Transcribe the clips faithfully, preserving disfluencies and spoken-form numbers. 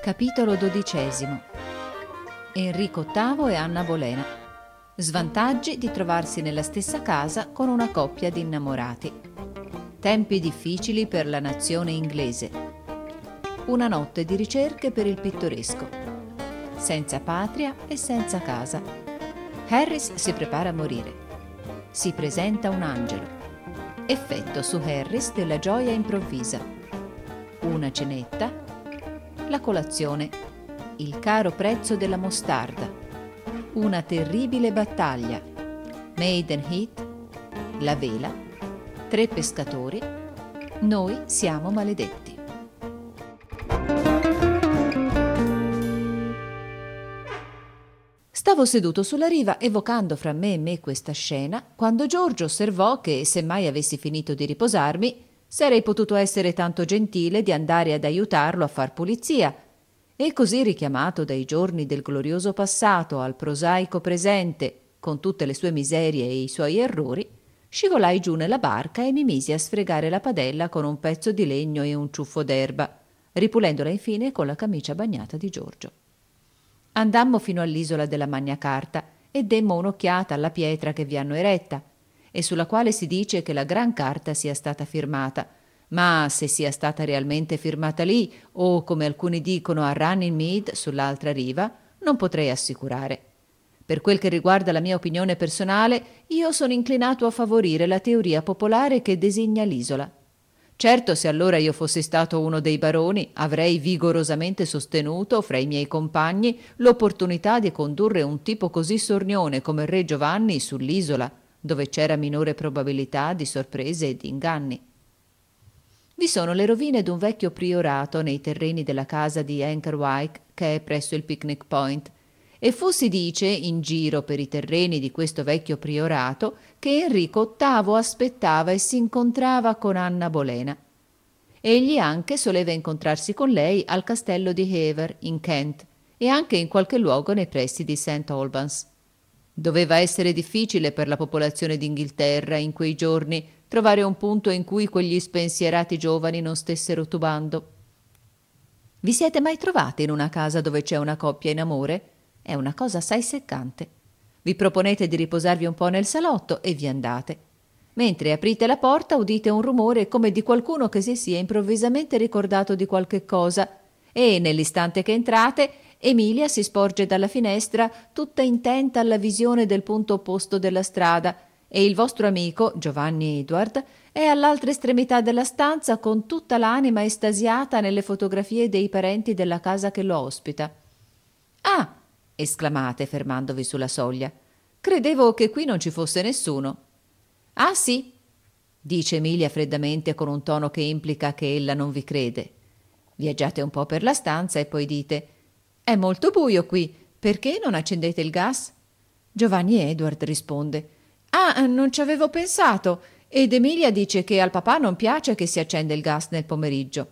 Capitolo dodicesimo. Enrico ottavo e Anna Bolena. Svantaggi di trovarsi nella stessa casa con una coppia di innamorati. Tempi difficili per la nazione inglese. Una notte di ricerche per il pittoresco. Senza patria e senza casa. Harris si prepara a morire. Si presenta un angelo. Effetto su Harris della gioia improvvisa. Una cenetta. La colazione. Il caro prezzo della mostarda. Una terribile battaglia. Maiden Heat. La vela. Tre pescatori. Noi siamo maledetti. Stavo seduto sulla riva evocando fra me e me questa scena quando Giorgio osservò che, se mai avessi finito di riposarmi, sarei potuto essere tanto gentile di andare ad aiutarlo a far pulizia, e così, richiamato dai giorni del glorioso passato al prosaico presente, con tutte le sue miserie e i suoi errori, scivolai giù nella barca e mi misi a sfregare la padella con un pezzo di legno e un ciuffo d'erba, ripulendola infine con la camicia bagnata di Giorgio. Andammo fino all'isola della Magna Carta e demmo un'occhiata alla pietra che vi hanno eretta, e sulla quale si dice che la Gran Carta sia stata firmata, ma se sia stata realmente firmata lì o, come alcuni dicono, a Runnymede, sull'altra riva, non potrei assicurare. Per quel che riguarda la mia opinione personale, io sono inclinato a favorire la teoria popolare che designa l'isola. Certo, se allora io fossi stato uno dei baroni, avrei vigorosamente sostenuto, fra i miei compagni, l'opportunità di condurre un tipo così sornione come il re Giovanni sull'isola, dove c'era minore probabilità di sorprese e di inganni. Vi sono le rovine d'un vecchio priorato nei terreni della casa di Ankerwyke, che è presso il Picnic Point, e fu, si dice, in giro per i terreni di questo vecchio priorato che Enrico ottavo aspettava e si incontrava con Anna Bolena. Egli anche soleva incontrarsi con lei al castello di Hever, in Kent, e anche in qualche luogo nei pressi di Saint Albans. Doveva essere difficile per la popolazione d'Inghilterra in quei giorni trovare un punto in cui quegli spensierati giovani non stessero tubando. Vi siete mai trovate in una casa dove c'è una coppia in amore? È una cosa assai seccante. Vi proponete di riposarvi un po' nel salotto e vi andate. Mentre aprite la porta udite un rumore come di qualcuno che si sia improvvisamente ricordato di qualche cosa e, nell'istante che entrate, Emilia si sporge dalla finestra tutta intenta alla visione del punto opposto della strada e il vostro amico, Giovanni Edward, è all'altra estremità della stanza con tutta l'anima estasiata nelle fotografie dei parenti della casa che lo ospita. «Ah!» esclamate fermandovi sulla soglia. «Credevo che qui non ci fosse nessuno». «Ah sì», dice Emilia freddamente con un tono che implica che ella non vi crede. Viaggiate un po' per la stanza e poi dite: «È molto buio qui, perché non accendete il gas?» Giovanni Edward risponde: «Ah, non ci avevo pensato, ed Emilia dice che al papà non piace che si accenda il gas nel pomeriggio».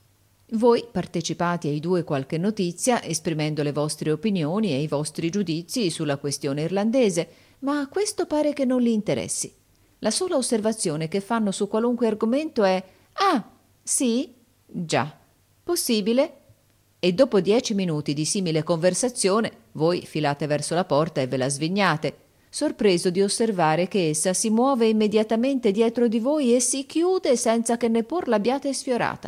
Voi partecipate ai due qualche notizia, esprimendo le vostre opinioni e i vostri giudizi sulla questione irlandese, ma questo pare che non li interessi. La sola osservazione che fanno su qualunque argomento è: «Ah, sì? Già. Possibile?» E dopo dieci minuti di simile conversazione voi filate verso la porta e ve la svignate, sorpreso di osservare che essa si muove immediatamente dietro di voi e si chiude senza che neppur l'abbiate sfiorata.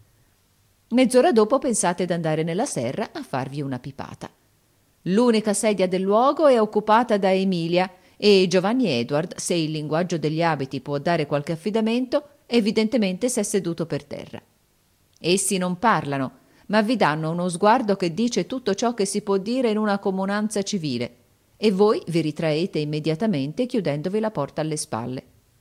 Mezz'ora dopo pensate d'andare nella serra a farvi una pipata. L'unica sedia del luogo è occupata da Emilia e Giovanni Edward, se il linguaggio degli abiti può dare qualche affidamento, evidentemente s'è seduto per terra. Essi non parlano, ma vi danno uno sguardo che dice tutto ciò che si può dire in una comunanza civile, e voi vi ritraete immediatamente chiudendovi la porta alle spalle.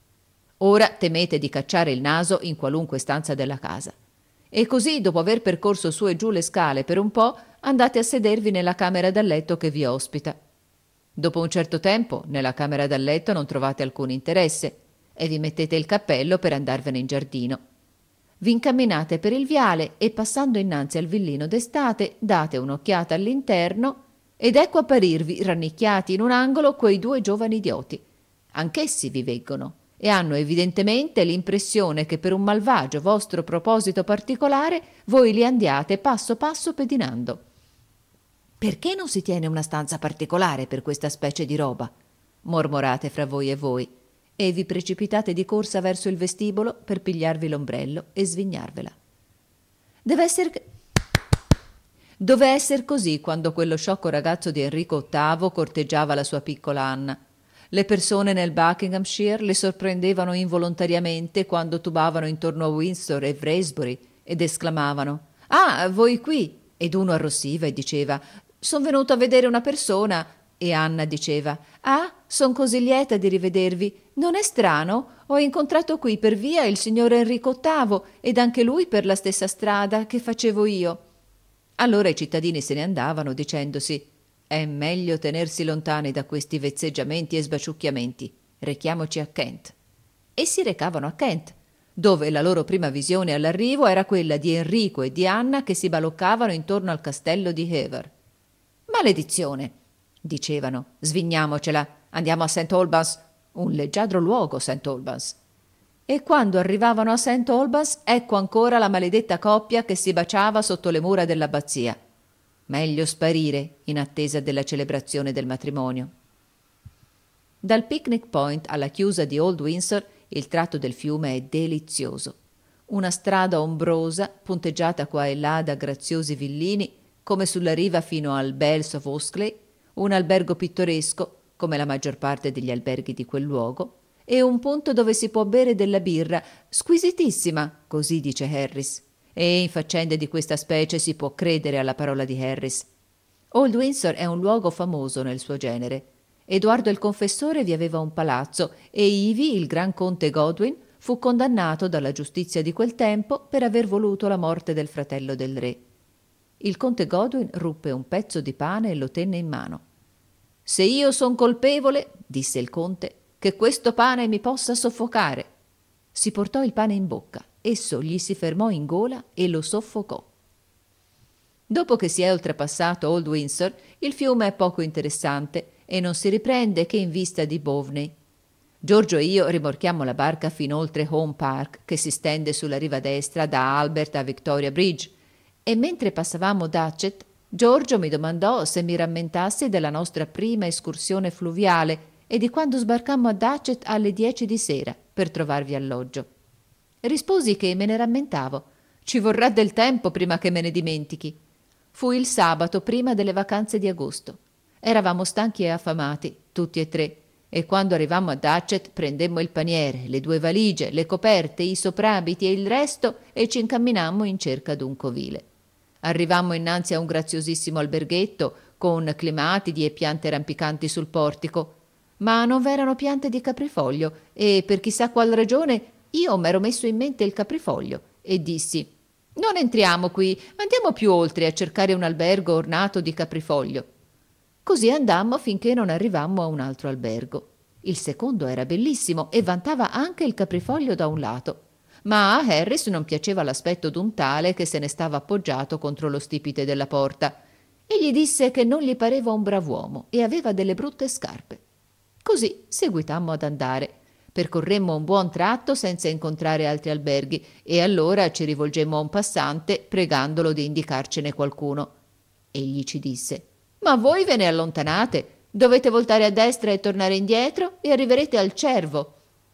Ora temete di cacciare il naso in qualunque stanza della casa. E così, dopo aver percorso su e giù le scale per un po', andate a sedervi nella camera da letto che vi ospita. Dopo un certo tempo, nella camera da letto non trovate alcun interesse e vi mettete il cappello per andarvene in giardino. Vi incamminate per il viale e, passando innanzi al villino d'estate, date un'occhiata all'interno ed ecco apparirvi, rannicchiati in un angolo, quei due giovani idioti. Anch'essi vi veggono e hanno evidentemente l'impressione che per un malvagio vostro proposito particolare voi li andiate passo passo pedinando. Perché non si tiene una stanza particolare per questa specie di roba? Mormorate fra voi e voi, e vi precipitate di corsa verso il vestibolo per pigliarvi l'ombrello e svignarvela. Deve essere... Dove esser così quando quello sciocco ragazzo di Enrico ottavo corteggiava la sua piccola Anna. Le persone nel Buckinghamshire le sorprendevano involontariamente quando tubavano intorno a Windsor e Wraysbury ed esclamavano «Ah, voi qui!» ed uno arrossiva e diceva «Son venuto a vedere una persona» e Anna diceva «Ah, son così lieta di rivedervi. Non è strano? Ho incontrato qui per via il signor Enrico ottavo ed anche lui per la stessa strada che facevo io». Allora i cittadini se ne andavano dicendosi «È meglio tenersi lontani da questi vezzeggiamenti e sbaciucchiamenti. Rechiamoci a Kent». E si recavano a Kent, dove la loro prima visione all'arrivo era quella di Enrico e di Anna che si baloccavano intorno al castello di Hever. «Maledizione!» dicevano, «svigniamocela, andiamo a Saint Albans, un leggiadro luogo Saint Albans». E quando arrivavano a Saint Albans, ecco ancora la maledetta coppia che si baciava sotto le mura dell'abbazia. Meglio sparire in attesa della celebrazione del matrimonio. Dal Picnic Point alla chiusa di Old Windsor il tratto del fiume è delizioso. Una strada ombrosa, punteggiata qua e là da graziosi villini, come sulla riva fino al Bells of Oscley, un albergo pittoresco, come la maggior parte degli alberghi di quel luogo, e un punto dove si può bere della birra, squisitissima, così dice Harris. E in faccende di questa specie si può credere alla parola di Harris. Old Windsor è un luogo famoso nel suo genere. Edoardo il Confessore vi aveva un palazzo e ivi il gran conte Godwin fu condannato dalla giustizia di quel tempo per aver voluto la morte del fratello del re. Il conte Godwin ruppe un pezzo di pane e lo tenne in mano. «Se io son colpevole», disse il conte, «che questo pane mi possa soffocare». Si portò il pane in bocca, esso gli si fermò in gola e lo soffocò. Dopo che si è oltrepassato Old Windsor, il fiume è poco interessante e non si riprende che in vista di Bowney. Giorgio e io rimorchiamo la barca fin oltre Home Park, che si stende sulla riva destra da Albert a Victoria Bridge, e mentre passavamo Datchet, Giorgio mi domandò se mi rammentassi della nostra prima escursione fluviale e di quando sbarcammo a Datchet alle dieci di sera per trovarvi alloggio. Risposi che me ne rammentavo. Ci vorrà del tempo prima che me ne dimentichi. Fu il sabato prima delle vacanze di agosto. Eravamo stanchi e affamati, tutti e tre, e quando arrivammo a Datchet prendemmo il paniere, le due valigie, le coperte, i soprabiti e il resto e ci incamminammo in cerca d'un covile. Arrivammo innanzi a un graziosissimo alberghetto con climatidi e piante rampicanti sul portico, ma non v'erano piante di caprifoglio e per chissà qual ragione io m'ero messo in mente il caprifoglio e dissi «Non entriamo qui, andiamo più oltre a cercare un albergo ornato di caprifoglio». Così andammo finché non arrivammo a un altro albergo. Il secondo era bellissimo e vantava anche il caprifoglio da un lato, ma a Harris non piaceva l'aspetto d'un tale che se ne stava appoggiato contro lo stipite della porta e gli disse che non gli pareva un brav'uomo e aveva delle brutte scarpe. Così seguitammo ad andare. Percorremmo un buon tratto senza incontrare altri alberghi e allora ci rivolgemmo a un passante pregandolo di indicarcene qualcuno. Egli ci disse «Ma voi ve ne allontanate, dovete voltare a destra e tornare indietro e arriverete al Cervo».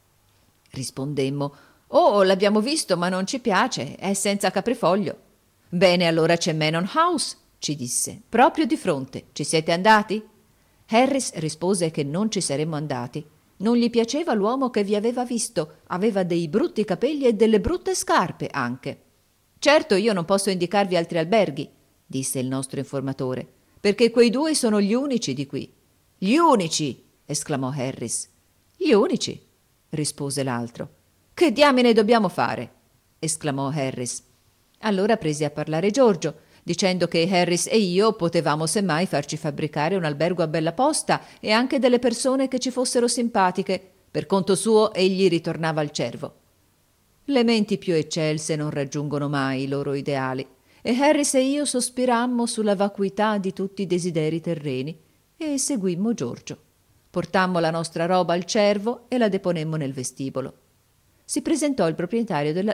Rispondemmo «Oh, l'abbiamo visto, ma non ci piace, è senza caprifoglio». «Bene, allora c'è Menon House», ci disse, «proprio di fronte. Ci siete andati?» Harris rispose che non ci saremmo andati. Non gli piaceva l'uomo che vi aveva visto, aveva dei brutti capelli e delle brutte scarpe anche. «Certo, io non posso indicarvi altri alberghi», disse il nostro informatore, «perché quei due sono gli unici di qui». «Gli unici!» esclamò Harris. «Gli unici», rispose l'altro. «Che diamine dobbiamo fare?» esclamò Harris. Allora prese a parlare Giorgio, dicendo che Harris e io potevamo semmai farci fabbricare un albergo a bella posta e anche delle persone che ci fossero simpatiche. Per conto suo egli ritornava al Cervo. Le menti più eccelse non raggiungono mai i loro ideali e Harris e io sospirammo sulla vacuità di tutti i desideri terreni e seguimmo Giorgio. Portammo la nostra roba al cervo e la deponemmo nel vestibolo. Si presentò il proprietario della...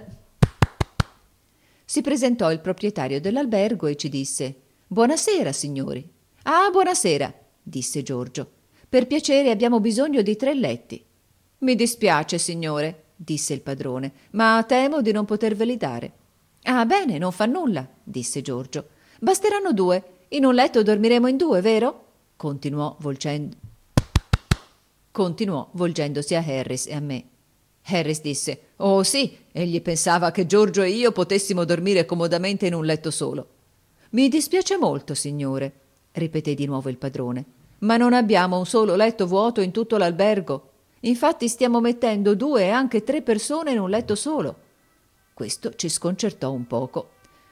Si presentò il proprietario dell'albergo e ci disse: «Buonasera, signori». «Ah, buonasera», disse Giorgio. «Per piacere abbiamo bisogno di tre letti». «Mi dispiace, signore», disse il padrone, «ma temo di non poterveli dare». «Ah, bene, non fa nulla», disse Giorgio. «Basteranno due. In un letto dormiremo in due, vero?» Continuò volgendo... Continuò volgendosi a Harris e a me. Harris disse: «Oh sì», egli pensava che Giorgio e io potessimo dormire comodamente in un letto solo. «Mi dispiace molto, signore», ripeté di nuovo il padrone, «ma non abbiamo un solo letto vuoto in tutto l'albergo. Infatti stiamo mettendo due e anche tre persone in un letto solo». Questo ci sconcertò un poco.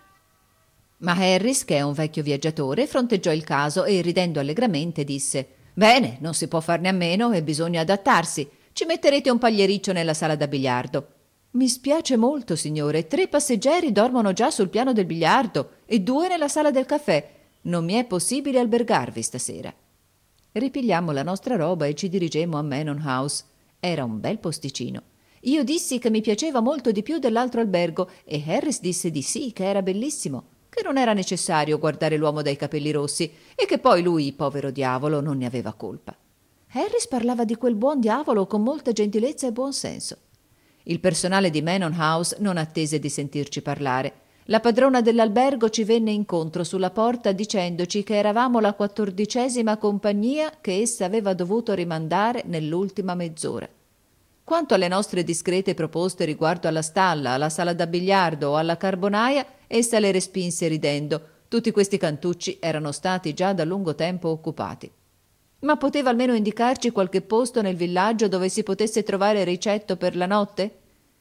Ma Harris, che è un vecchio viaggiatore, fronteggiò il caso e, ridendo allegramente, disse: «Bene, non si può farne a meno e bisogna adattarsi. Ci metterete un pagliericcio nella sala da biliardo». «Mi spiace molto, signore. Tre passeggeri dormono già sul piano del biliardo e due nella sala del caffè. Non mi è possibile albergarvi stasera». Ripigliammo la nostra roba e ci dirigemmo a Manor House. Era un bel posticino. Io dissi che mi piaceva molto di più dell'altro albergo e Harris disse di sì, che era bellissimo, che non era necessario guardare l'uomo dai capelli rossi e che poi lui, povero diavolo, non ne aveva colpa. Harris parlava di quel buon diavolo con molta gentilezza e buon senso. Il personale di Manor House non attese di sentirci parlare. La padrona dell'albergo ci venne incontro sulla porta dicendoci che eravamo la quattordicesima compagnia che essa aveva dovuto rimandare nell'ultima mezz'ora. Quanto alle nostre discrete proposte riguardo alla stalla, alla sala da biliardo o alla carbonaia, essa le respinse ridendo. Tutti questi cantucci erano stati già da lungo tempo occupati. Ma poteva almeno indicarci qualche posto nel villaggio dove si potesse trovare ricetto per la notte?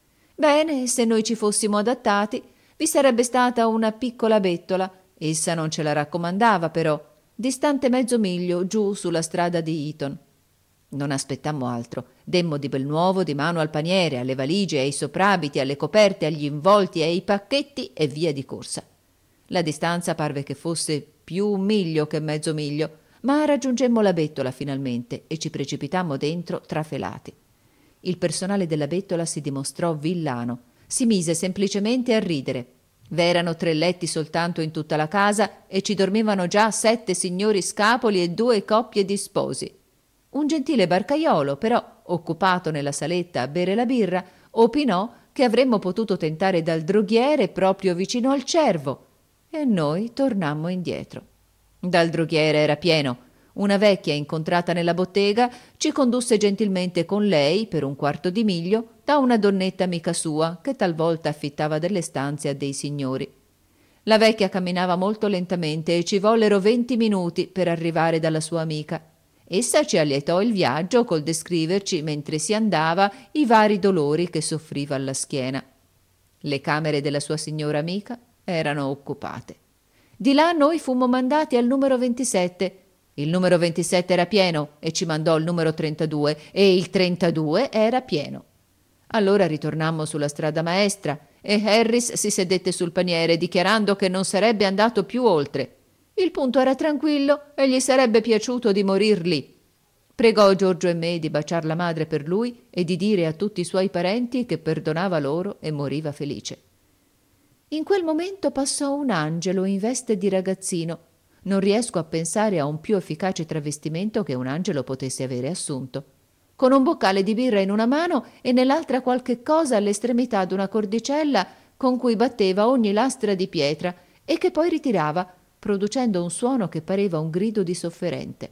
Bene, se noi ci fossimo adattati, vi sarebbe stata una piccola bettola, essa non ce la raccomandava però, distante mezzo miglio giù sulla strada di Eton. Non aspettammo altro, demmo di bel nuovo di mano al paniere, alle valigie, ai soprabiti, alle coperte, agli involti e ai pacchetti e via di corsa. La distanza parve che fosse più un miglio che mezzo miglio, ma raggiungemmo la bettola finalmente e ci precipitammo dentro trafelati. Il personale della bettola si dimostrò villano, si mise semplicemente a ridere. V'erano tre letti soltanto in tutta la casa e ci dormivano già sette signori scapoli e due coppie di sposi. Un gentile barcaiolo, però, occupato nella saletta a bere la birra, opinò che avremmo potuto tentare dal droghiere proprio vicino al cervo, e noi tornammo indietro. Dal droghiere era pieno. Una vecchia incontrata nella bottega ci condusse gentilmente con lei per un quarto di miglio da una donnetta amica sua che talvolta affittava delle stanze a dei signori. La vecchia camminava molto lentamente e ci vollero venti minuti per arrivare dalla sua amica. Essa ci allietò il viaggio col descriverci mentre si andava i vari dolori che soffriva alla schiena. Le camere della sua signora amica erano occupate. Di là noi fummo mandati al numero ventisette. Il numero ventisette era pieno e ci mandò il numero trentadue e il trentadue era pieno. Allora ritornammo sulla strada maestra e Harris si sedette sul paniere dichiarando che non sarebbe andato più oltre. Il punto era tranquillo e gli sarebbe piaciuto di morir lì. Pregò Giorgio e me di baciar la madre per lui e di dire a tutti i suoi parenti che perdonava loro e moriva felice. In quel momento passò un angelo in veste di ragazzino. Non riesco a pensare a un più efficace travestimento che un angelo potesse avere assunto. Con un boccale di birra in una mano e nell'altra qualche cosa all'estremità d'una cordicella con cui batteva ogni lastra di pietra e che poi ritirava, producendo un suono che pareva un grido di sofferente.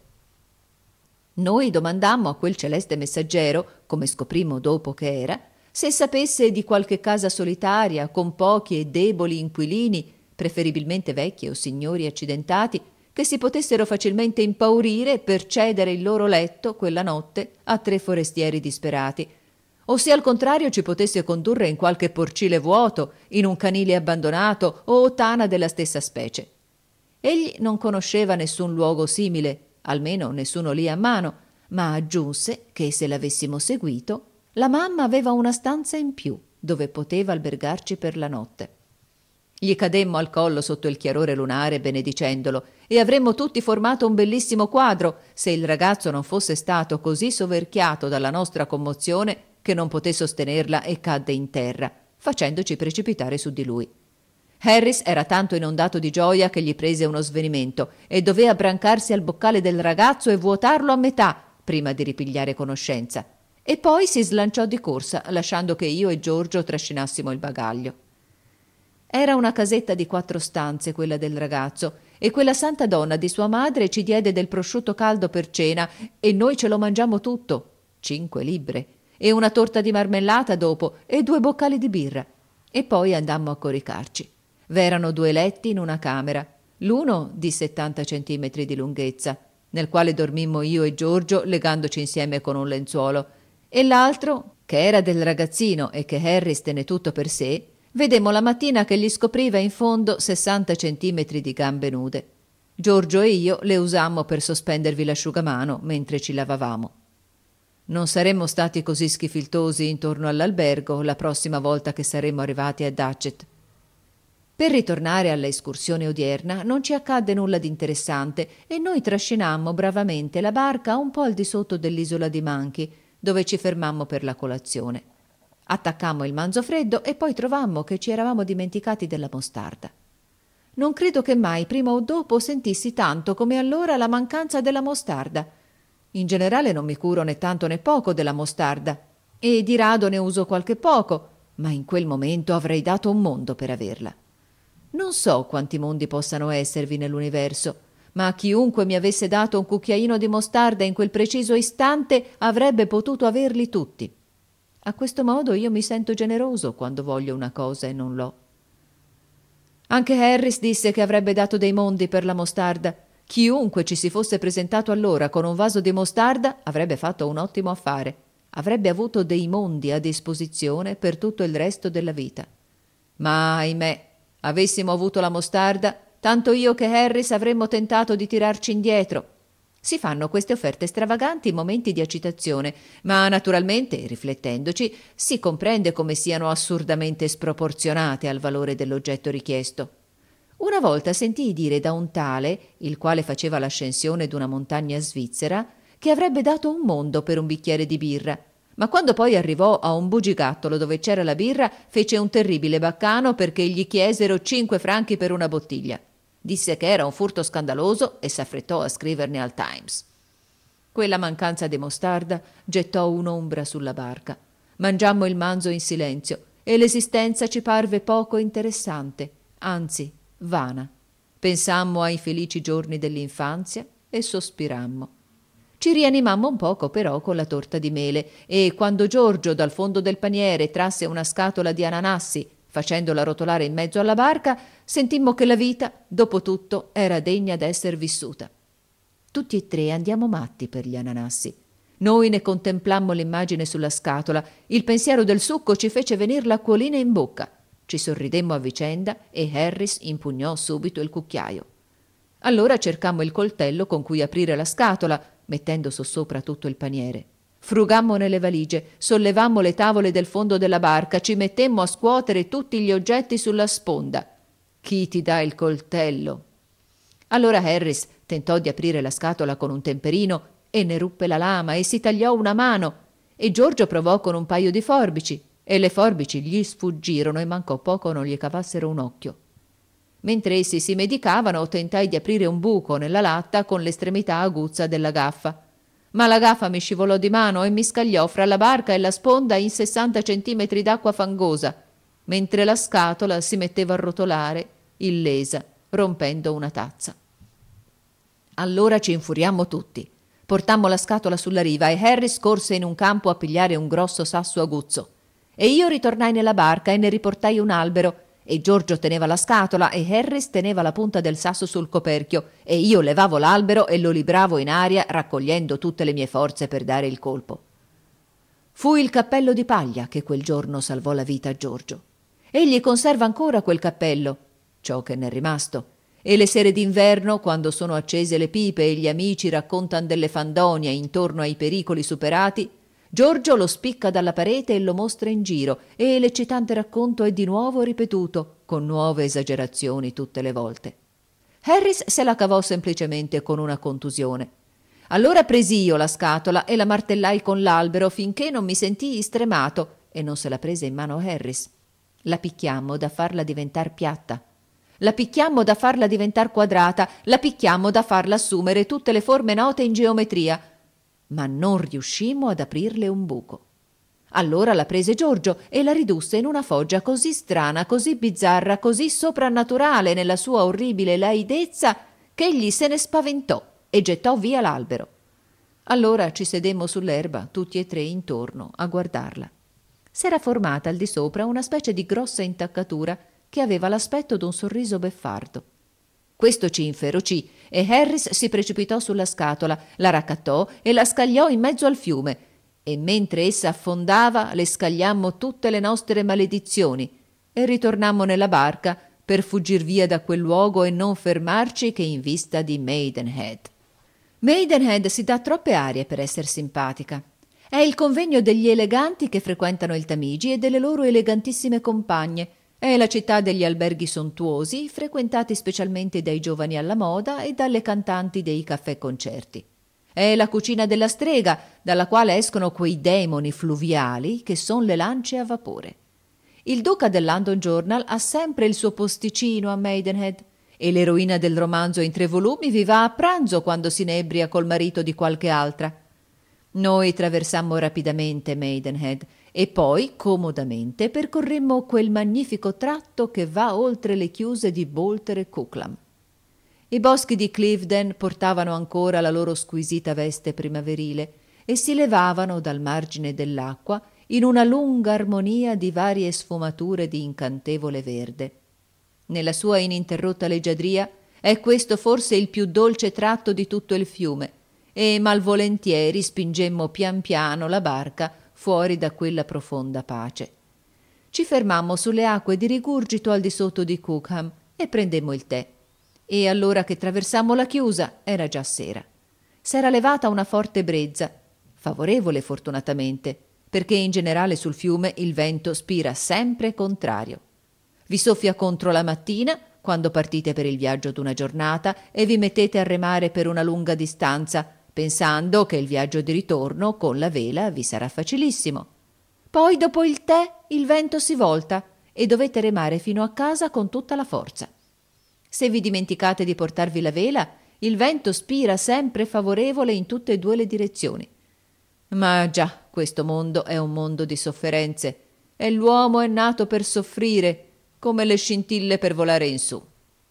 Noi domandammo a quel celeste messaggero, come scoprimmo dopo che era, se sapesse di qualche casa solitaria con pochi e deboli inquilini, preferibilmente vecchi o signori accidentati, che si potessero facilmente impaurire per cedere il loro letto quella notte a tre forestieri disperati, o se al contrario ci potesse condurre in qualche porcile vuoto, in un canile abbandonato o tana della stessa specie. Egli non conosceva nessun luogo simile, almeno nessuno lì a mano, ma aggiunse che se l'avessimo seguito, la mamma aveva una stanza in più dove poteva albergarci per la notte. Gli cademmo al collo sotto il chiarore lunare benedicendolo e avremmo tutti formato un bellissimo quadro se il ragazzo non fosse stato così soverchiato dalla nostra commozione che non poté sostenerla e cadde in terra, facendoci precipitare su di lui. Harris era tanto inondato di gioia che gli prese uno svenimento e doveva abbrancarsi al boccale del ragazzo e vuotarlo a metà prima di ripigliare conoscenza. E poi si slanciò di corsa, lasciando che io e Giorgio trascinassimo il bagaglio. Era una casetta di quattro stanze, quella del ragazzo, e quella santa donna di sua madre ci diede del prosciutto caldo per cena e noi ce lo mangiammo tutto, cinque libbre, e una torta di marmellata dopo e due boccali di birra. E poi andammo a coricarci. V'erano due letti in una camera, l'uno di settanta centimetri di lunghezza, nel quale dormimmo io e Giorgio legandoci insieme con un lenzuolo, e l'altro, che era del ragazzino e che Harris tenne tutto per sé, vedemmo la mattina che gli scopriva in fondo sessanta centimetri di gambe nude. Giorgio e io le usammo per sospendervi l'asciugamano mentre ci lavavamo. Non saremmo stati così schifiltosi intorno all'albergo la prossima volta che saremmo arrivati a Datchet. Per ritornare alla escursione odierna non ci accadde nulla di interessante e noi trascinammo bravamente la barca un po' al di sotto dell'isola di Manchi, dove ci fermammo per la colazione. Attaccammo il manzo freddo e poi trovammo che ci eravamo dimenticati della mostarda. Non credo che mai, prima o dopo, sentissi tanto come allora la mancanza della mostarda. In generale non mi curo né tanto né poco della mostarda e di rado ne uso qualche poco, ma in quel momento avrei dato un mondo per averla. Non so quanti mondi possano esservi nell'universo, ma chiunque mi avesse dato un cucchiaino di mostarda in quel preciso istante avrebbe potuto averli tutti. A questo modo io mi sento generoso quando voglio una cosa e non l'ho. Anche Harris disse che avrebbe dato dei mondi per la mostarda. Chiunque ci si fosse presentato allora con un vaso di mostarda avrebbe fatto un ottimo affare. Avrebbe avuto dei mondi a disposizione per tutto il resto della vita. Ma, ahimè, avessimo avuto la mostarda, tanto io che Harris avremmo tentato di tirarci indietro. Si fanno queste offerte stravaganti in momenti di agitazione, ma naturalmente, riflettendoci, si comprende come siano assurdamente sproporzionate al valore dell'oggetto richiesto. Una volta sentii dire da un tale, il quale faceva l'ascensione d'una montagna svizzera, che avrebbe dato un mondo per un bicchiere di birra, ma quando poi arrivò a un bugigattolo dove c'era la birra, fece un terribile baccano perché gli chiesero cinque franchi per una bottiglia. Disse che era un furto scandaloso e s'affrettò a scriverne al Times. Quella mancanza di mostarda gettò un'ombra sulla barca. Mangiammo il manzo in silenzio e l'esistenza ci parve poco interessante, anzi vana. Pensammo ai felici giorni dell'infanzia e sospirammo. Ci rianimammo un poco però con la torta di mele e quando Giorgio dal fondo del paniere trasse una scatola di ananassi facendola rotolare in mezzo alla barca, sentimmo che la vita, dopo tutto, era degna d'esser vissuta. Tutti e tre andiamo matti per gli ananassi. Noi ne contemplammo l'immagine sulla scatola, il pensiero del succo ci fece venir l'acquolina in bocca. Ci sorridemmo a vicenda e Harris impugnò subito il cucchiaio. Allora cercammo il coltello con cui aprire la scatola, mettendo sossopra tutto il paniere. Frugammo nelle valigie, sollevammo le tavole del fondo della barca, ci mettemmo a scuotere tutti gli oggetti sulla sponda. Chi ti dà il coltello? Allora Harris tentò di aprire la scatola con un temperino e ne ruppe la lama e si tagliò una mano, e Giorgio provò con un paio di forbici e le forbici gli sfuggirono e mancò poco non gli cavassero un occhio. Mentre essi si medicavano tentai di aprire un buco nella latta con l'estremità aguzza della gaffa. Ma la gaffa mi scivolò di mano e mi scagliò fra la barca e la sponda in sessanta centimetri d'acqua fangosa, mentre la scatola si metteva a rotolare, illesa, rompendo una tazza. Allora ci infuriammo tutti. Portammo la scatola sulla riva e Harris corse in un campo a pigliare un grosso sasso aguzzo. E io ritornai nella barca e ne riportai un albero, e Giorgio teneva la scatola e Harris teneva la punta del sasso sul coperchio e io levavo l'albero e lo libravo in aria raccogliendo tutte le mie forze per dare il colpo. Fu il cappello di paglia che quel giorno salvò la vita a Giorgio. Egli conserva ancora quel cappello, ciò che n'è rimasto, e le sere d'inverno, quando sono accese le pipe e gli amici raccontan delle fandonie intorno ai pericoli superati, Giorgio lo spicca dalla parete e lo mostra in giro, e l'eccitante racconto è di nuovo ripetuto, con nuove esagerazioni tutte le volte. Harris se la cavò semplicemente con una contusione. Allora presi io la scatola e la martellai con l'albero finché non mi sentii stremato, e non se la prese in mano Harris. La picchiammo da farla diventar piatta. La picchiammo da farla diventar quadrata, la picchiammo da farla assumere tutte le forme note in geometria, ma non riuscimmo ad aprirle un buco. Allora la prese Giorgio e la ridusse in una foggia così strana, così bizzarra, così soprannaturale nella sua orribile laidezza, che egli se ne spaventò e gettò via l'albero. Allora ci sedemmo sull'erba, tutti e tre intorno, a guardarla. S'era formata al di sopra una specie di grossa intaccatura che aveva l'aspetto d'un sorriso beffardo. Questo ci inferocì e Harris si precipitò sulla scatola, la raccattò e la scagliò in mezzo al fiume, e mentre essa affondava le scagliammo tutte le nostre maledizioni e ritornammo nella barca per fuggir via da quel luogo e non fermarci che in vista di Maidenhead. Maidenhead si dà troppe arie per esser simpatica. È il convegno degli eleganti che frequentano il Tamigi e delle loro elegantissime compagne. È la città degli alberghi sontuosi, frequentati specialmente dai giovani alla moda e dalle cantanti dei caffè-concerti. È la cucina della strega, dalla quale escono quei demoni fluviali che son le lance a vapore. Il duca del London Journal ha sempre il suo posticino a Maidenhead, e l'eroina del romanzo in tre volumi vi va a pranzo quando si inebria col marito di qualche altra. Noi traversammo rapidamente Maidenhead e poi, comodamente, percorremmo quel magnifico tratto che va oltre le chiuse di Bolter e Cooklam. I boschi di Cliveden portavano ancora la loro squisita veste primaverile e si levavano dal margine dell'acqua in una lunga armonia di varie sfumature di incantevole verde. Nella sua ininterrotta leggiadria è questo forse il più dolce tratto di tutto il fiume, e malvolentieri spingemmo pian piano la barca fuori da quella profonda pace. Ci fermammo sulle acque di rigurgito al di sotto di Cookham e prendemmo il tè. E allora che traversammo la chiusa era già sera. S'era levata una forte brezza, favorevole fortunatamente, perché in generale sul fiume il vento spira sempre contrario. Vi soffia contro la mattina, quando partite per il viaggio d'una giornata e vi mettete a remare per una lunga distanza, pensando che il viaggio di ritorno con la vela vi sarà facilissimo. Poi dopo il tè il vento si volta e dovete remare fino a casa con tutta la forza. Se vi dimenticate di portarvi la vela, il vento spira sempre favorevole in tutte e due le direzioni. Ma già, questo mondo è un mondo di sofferenze e l'uomo è nato per soffrire, come le scintille per volare in su.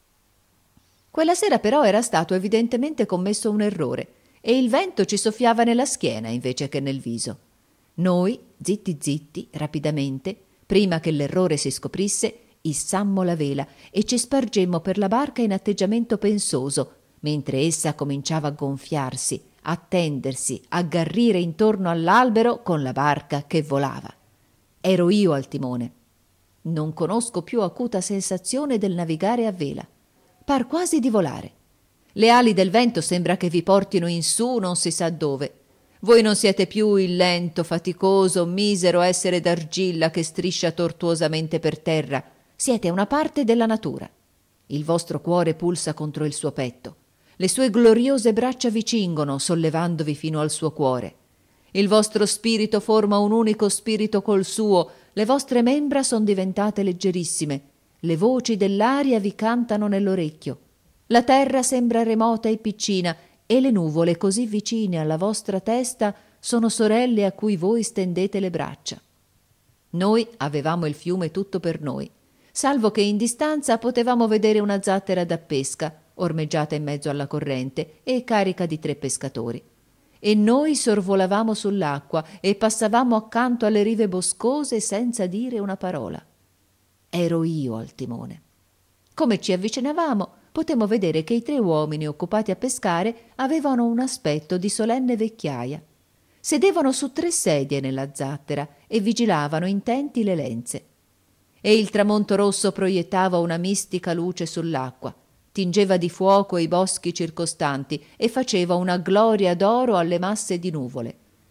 Quella sera però era stato evidentemente commesso un errore e il vento ci soffiava nella schiena invece che nel viso. Noi, zitti zitti, rapidamente, prima che l'errore si scoprisse, issammo la vela e ci spargemmo per la barca in atteggiamento pensoso, mentre essa cominciava a gonfiarsi, a tendersi, a garrire intorno all'albero con la barca che volava. Ero io al timone. Non conosco più acuta sensazione del navigare a vela. Par quasi di volare. Le ali del vento sembra che vi portino in su non si sa dove. Voi non siete più il lento, faticoso, misero essere d'argilla che striscia tortuosamente per terra. Siete una parte della natura. Il vostro cuore pulsa contro il suo petto. Le sue gloriose braccia vi cingono, sollevandovi fino al suo cuore. Il vostro spirito forma un unico spirito col suo, le vostre membra son diventate leggerissime, le voci dell'aria vi cantano nell'orecchio. La terra sembra remota e piccina, e le nuvole così vicine alla vostra testa sono sorelle a cui voi stendete le braccia. Noi avevamo il fiume tutto per noi, salvo che in distanza potevamo vedere una zattera da pesca, ormeggiata in mezzo alla corrente e carica di tre pescatori. E noi sorvolavamo sull'acqua e passavamo accanto alle rive boscose senza dire una parola. Ero io al timone. Come ci avvicinavamo, potemmo vedere che i tre uomini occupati a pescare avevano un aspetto di solenne vecchiaia. Sedevano su tre sedie nella zattera e vigilavano intenti le lenze. E il tramonto rosso proiettava una mistica luce sull'acqua, tingeva di fuoco i boschi circostanti e faceva una gloria d'oro alle masse di nuvole.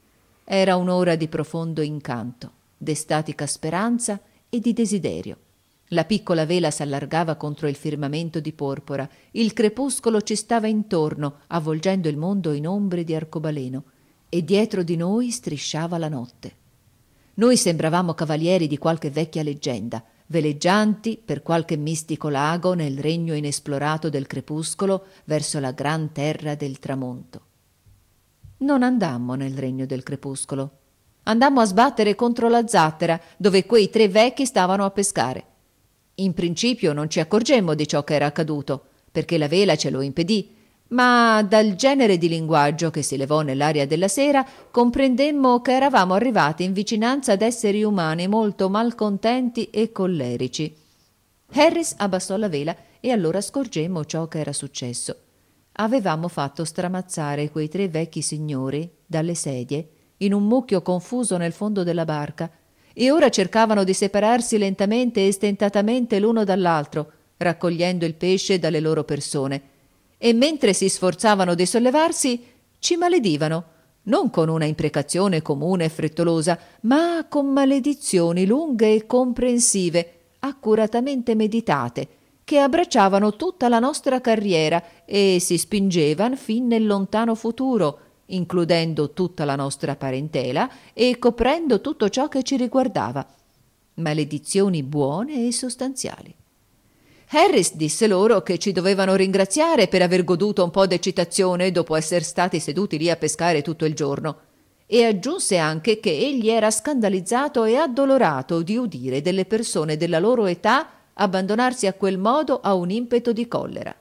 Era un'ora di profondo incanto, d'estatica speranza e di desiderio. La piccola vela s'allargava contro il firmamento di porpora, il crepuscolo ci stava intorno, avvolgendo il mondo in ombre di arcobaleno, e dietro di noi strisciava la notte. Noi sembravamo cavalieri di qualche vecchia leggenda, veleggianti per qualche mistico lago nel regno inesplorato del crepuscolo verso la gran terra del tramonto. Non andammo nel regno del crepuscolo. Andammo a sbattere contro la zattera, dove quei tre vecchi stavano a pescare. In principio non ci accorgemmo di ciò che era accaduto, perché la vela ce lo impedì, ma dal genere di linguaggio che si levò nell'aria della sera comprendemmo che eravamo arrivati in vicinanza d'esseri umani molto malcontenti e collerici. Harris abbassò la vela e allora scorgemmo ciò che era successo. Avevamo fatto stramazzare quei tre vecchi signori dalle sedie in un mucchio confuso nel fondo della barca, e ora cercavano di separarsi lentamente e stentatamente l'uno dall'altro, raccogliendo il pesce dalle loro persone, e mentre si sforzavano di sollevarsi ci maledivano, non con una imprecazione comune e frettolosa, ma con maledizioni lunghe e comprensive, accuratamente meditate, che abbracciavano tutta la nostra carriera e si spingevan fin nel lontano futuro, includendo tutta la nostra parentela e coprendo tutto ciò che ci riguardava. Maledizioni buone e sostanziali. Harris disse loro che ci dovevano ringraziare per aver goduto un po' d'eccitazione dopo esser stati seduti lì a pescare tutto il giorno, e aggiunse anche che egli era scandalizzato e addolorato di udire delle persone della loro età abbandonarsi a quel modo a un impeto di collera.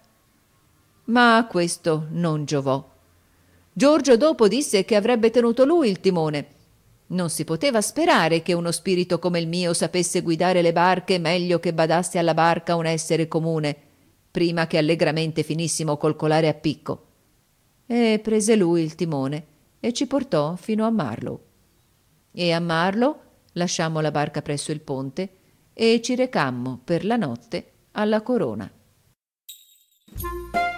Ma questo non giovò. Giorgio dopo disse che avrebbe tenuto lui il timone. Non si poteva sperare che uno spirito come il mio sapesse guidare le barche meglio che badasse alla barca un essere comune, prima che allegramente finissimo col colare a picco. E prese lui il timone e ci portò fino a Marlow. E a Marlow lasciammo la barca presso il ponte e ci recammo per la notte alla Corona.